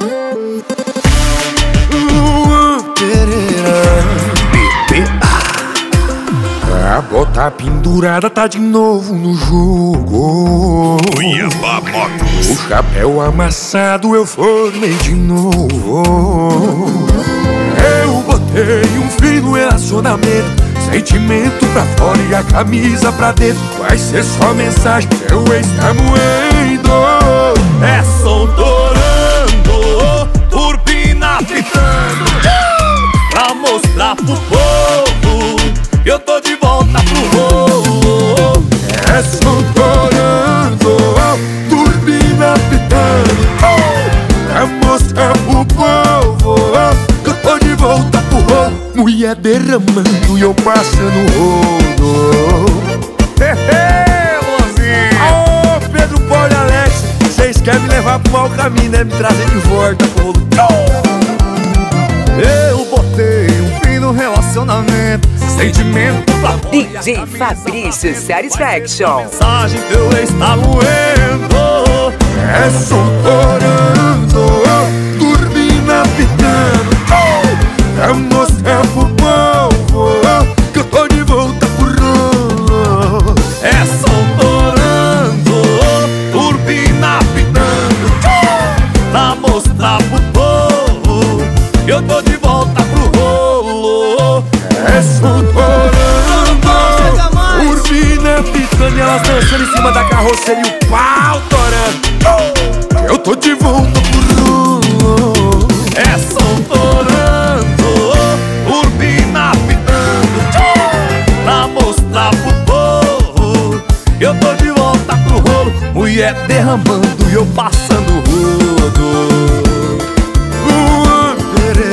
A bota pendurada tá de novo no jogo. Cuiabá Motos. O chapéu amassado eu formei de novo. Eu botei um fim no relacionamento, sentimento pra fora e a camisa pra dentro. Vai ser só mensagem, seu ex tá moendo. É som torando, turbina fritando, pra mostrar pro povo que eu tô de volta pro rolo. É som torando, turbina fritando, pra mostrar pro povo que eu tô de volta pro rolo. Mulher derramando e eu passando rolo. Ô Pedro, Paulo e Alex, vocês querem me levar pro mau caminho, né? Me trazer de volta pro rolo. Eu botei um fim no relacionamento, sentimento pra fora. DJ Fabrício Satisfaction. Mensagem que eu está moendo. É som torando, turbina pitando, pra mostrar pro povo que eu tô de volta pro rolo. É som torando, turbina pitando, pra mostrar pro povo que eu tô de volta pro rolo. É som torando, turbina pitando e elas dançando em cima da carroceria e o pau torando. Eu tô de volta pro rolo. É som torando, turbina pitando, pra mostrar pro povo que eu tô de volta pro rolo. Mulher derramando e eu passando rodo.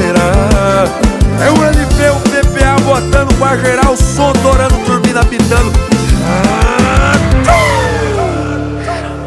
É o LP, o PPA botando pra gerar o som, torando, turbina pitando.